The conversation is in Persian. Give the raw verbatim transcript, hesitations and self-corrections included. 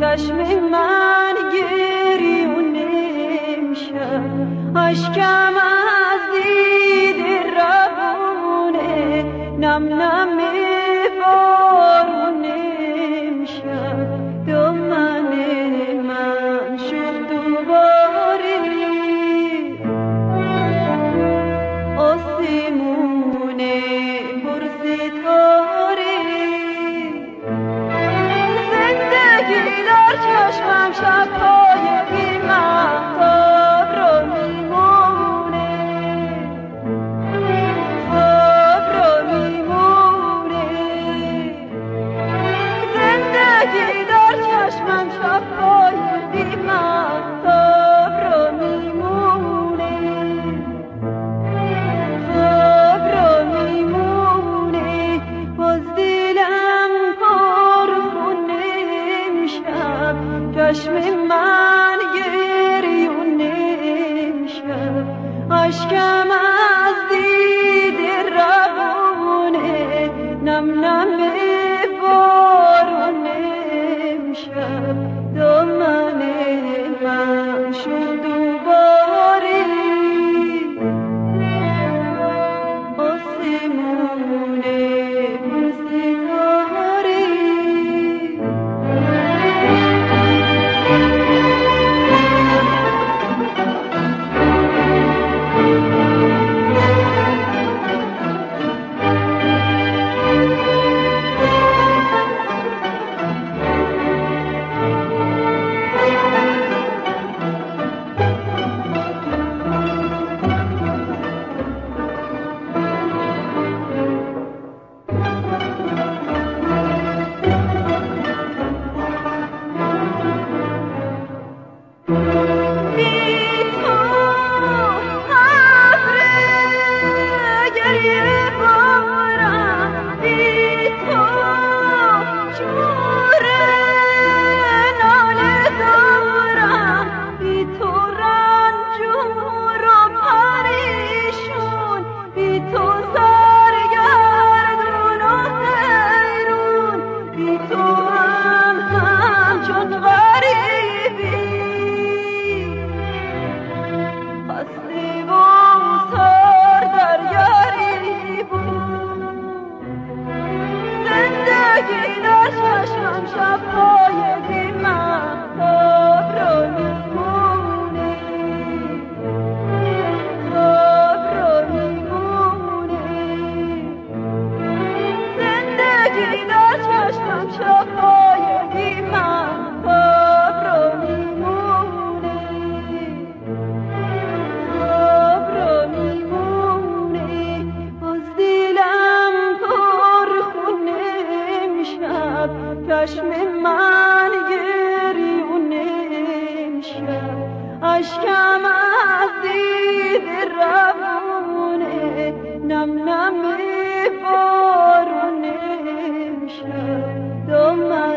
چشم من گریونه امشب اشکم از دید روونه نم نم بارون امشب دامن من شد دوباره آسمون پرستاره زندگی در چشمم شب‌های بی مهتاب را میمونه خواب را میمونه زندگی در چشمم شب‌های بی مهتاب را میمونه خواب را میمونه باز دلم پر خونه امشب چشم من گریونه امشب اشکم از دید روونه نم نم بارون امشب دامن من شد دوباره آسمون پرستاره چشم من گریونه امشب اشکم از دید روونه نم نم بارون امشب دامن